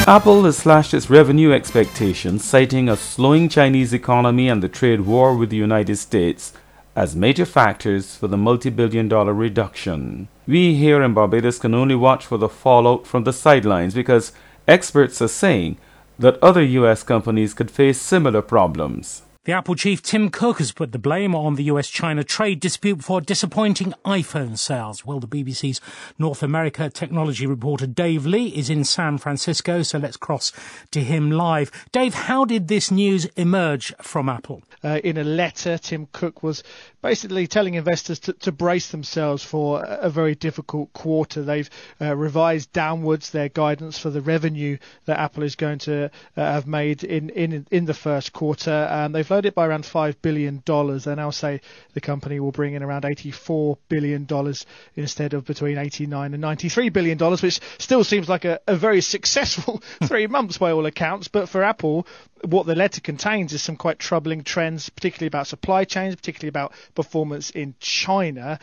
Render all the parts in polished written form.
Apple has slashed its revenue expectations, citing a slowing Chinese economy and the trade war with the United States as major factors for the multi-billion-dollar reduction. We here in Barbados can only watch for the fallout from the sidelines because experts are saying that other US companies could face similar problems. The Apple chief Tim Cook has put the blame on the US-China trade dispute for disappointing iPhone sales. Well, the BBC's North America technology reporter Dave Lee is in San Francisco, so let's cross to him live. Dave, how did this news emerge from Apple? In a letter, Tim Cook was basically telling investors to brace themselves for a very difficult quarter. They've revised downwards their guidance for the revenue that Apple is going to have made in the first quarter. They've lowered it by around $5 billion. They now say the company will bring in around $84 billion instead of between $89 and $93 billion, which still seems like a very successful 3 months by all accounts. But for Apple, what the letter contains is some quite troubling trends, particularly about supply chains, particularly about performance in China,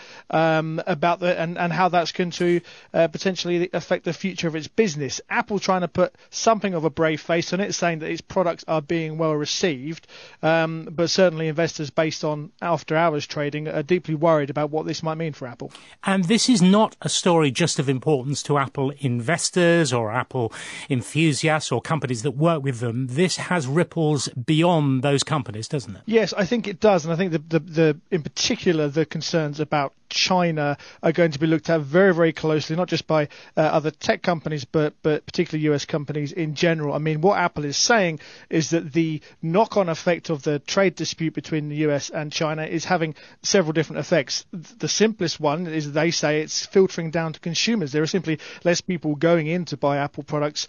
about and how that's going to potentially affect the future of its business. Apple trying to put something of a brave face on it, saying that its products are being well received, but certainly investors based on after hours trading are deeply worried about what this might mean for Apple. And this is not a story just of importance to Apple investors or Apple enthusiasts or companies that work with them. This has ripples beyond those companies, doesn't it? Yes, I think it does, and I think the in particular the concerns about China are going to be looked at very, very closely, not just by other tech companies, but particularly US companies in general. I mean, what Apple is saying is that the knock-on effect of the trade dispute between the US and China is having several different effects. The simplest one is they say it's filtering down to consumers. There are simply less people going in to buy Apple products,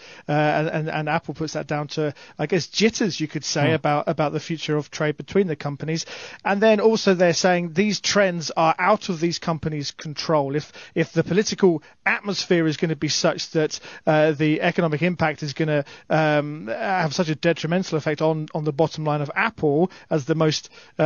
and Apple puts that down to, I guess, jitters, you could say, about the future of trade between the companies. And then also they're saying these trends are out of these companies' control. If the political atmosphere is going to be such that the economic impact is going to have such a detrimental effect on the bottom line of Apple as the most,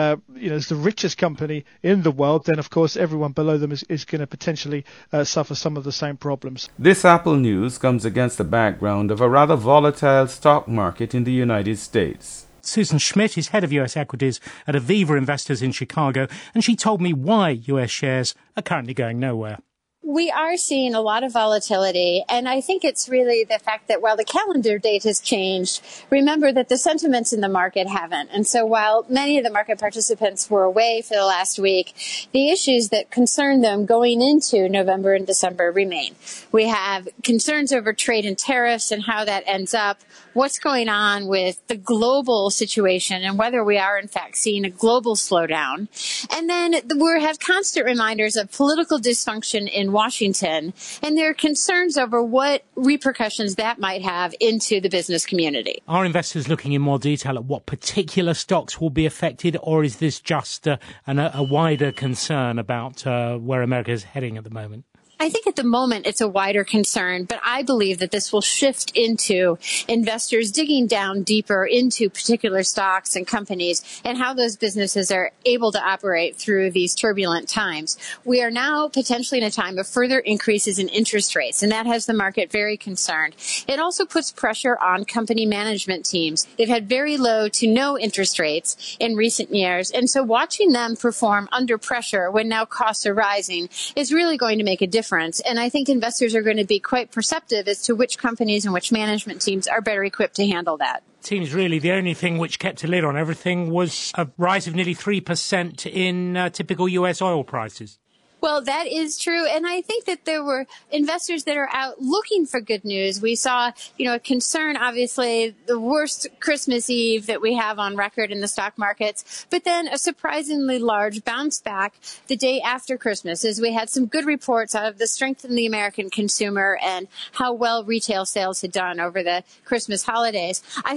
as the richest company in the world, then of course everyone below them is going to potentially suffer some of the same problems. This Apple news comes against the background of a rather volatile stock market in the United States. Susan Schmidt is head of US equities at Aviva Investors in Chicago, and she told me why US shares are currently going nowhere. We are seeing a lot of volatility, and I think it's really the fact that while the calendar date has changed, remember that the sentiments in the market haven't. And so while many of the market participants were away for the last week, the issues that concern them going into November and December remain. We have concerns over trade and tariffs and how that ends up, what's going on with the global situation and whether we are in fact seeing a global slowdown. And then we have constant reminders of political dysfunction in Washington, and there are concerns over what repercussions that might have into the business community. Are investors looking in more detail at what particular stocks will be affected, or is this just a wider concern about where America is heading at the moment? I think at the moment it's a wider concern, but I believe that this will shift into investors digging down deeper into particular stocks and companies and how those businesses are able to operate through these turbulent times. We are now potentially in a time of further increases in interest rates, and that has the market very concerned. It also puts pressure on company management teams. They've had very low to no interest rates in recent years, and so watching them perform under pressure when now costs are rising is really going to make a difference. And I think investors are going to be quite perceptive as to which companies and which management teams are better equipped to handle that. Seems really the only thing which kept a lid on everything was a rise of nearly 3% in typical US oil prices. Well, that is true. And I think that there were investors that are out looking for good news. We saw, a concern, obviously, the worst Christmas Eve that we have on record in the stock markets, but then a surprisingly large bounce back the day after Christmas as we had some good reports out of the strength in the American consumer and how well retail sales had done over the Christmas holidays. I think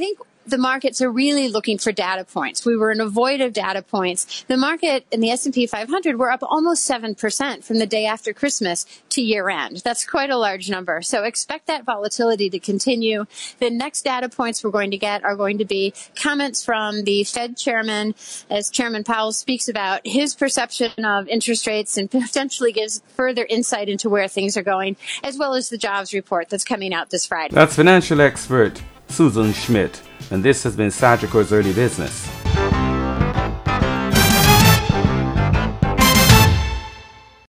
the markets are really looking for data points. We were in a void of data points. The market in the S&P 500 were up almost 7% from the day after Christmas to year end. That's quite a large number. So expect that volatility to continue. The next data points we're going to get are going to be comments from the Fed chairman, as Chairman Powell speaks about his perception of interest rates and potentially gives further insight into where things are going, as well as the jobs report that's coming out this Friday. That's financial expert Susan Schmidt, and this has been Sagicor's Early Business.